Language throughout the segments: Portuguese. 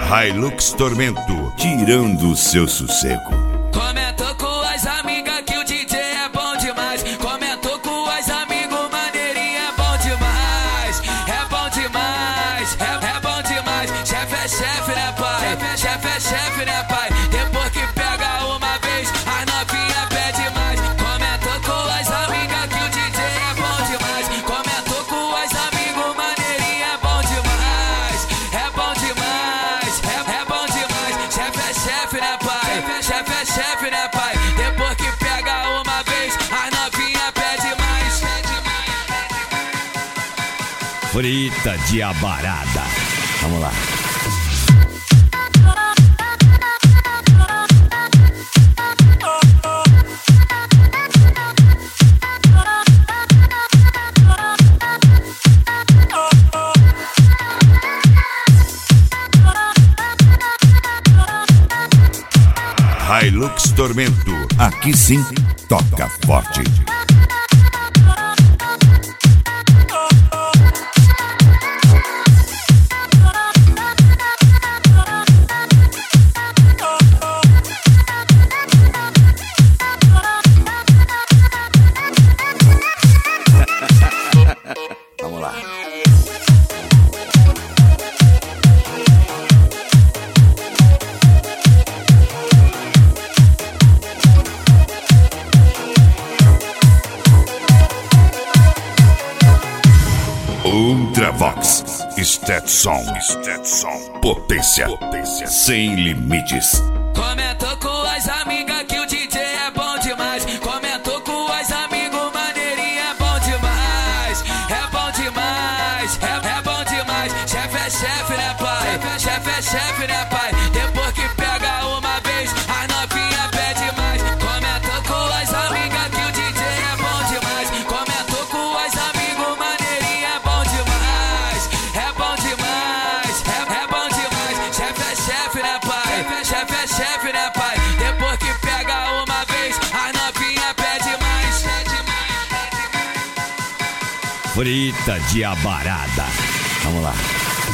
Hilux Tormento, tirando o seu sossego. Comentou com as amigas que o DJ é bom demais. Comentou com as amigos, maneirinho é bom demais. É bom demais, é bom demais. Chefe é chefe, né pai? Chefe é chefe, né pai? Depois que pega uma vez, a novinha pede mais. Comentou com as amigas que o DJ é bom demais. Comentou com as amigos, maneirinho é bom demais. É bom demais, é bom demais. Chefe é chefe, né pai? Chefe é chefe, né pai? Depois que pega uma vez, a novinha pede mais. Frita de abarada. Vamos lá. Hilux Tormento, aqui sim, toca forte. Vamos lá. Ultravox, Stetson, potência sem limites. Comentou com as amigas que o DJ é bom demais. Comentou com as amigos, maneirinho é bom demais. É bom demais, é bom demais. Chefe é chefe, né pai? Chefe é chefe, né pai? Depois que pega uma vez, a novinha pede mais. Comentou com as amigas que o DJ é bom demais. Comentou com as amigos, maneirinho é bom demais. É bom demais, é bom demais. Chefe é chefe, né pai? Chefe é chefe, né pai? Depois que pega uma vez, a novinha pede mais. Frita de abarada. Vamos lá.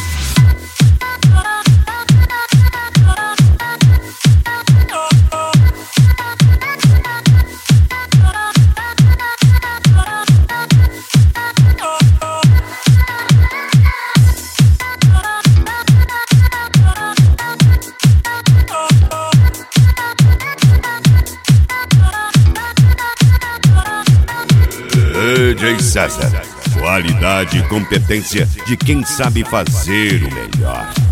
DJ César, qualidade e competência de quem sabe fazer o melhor.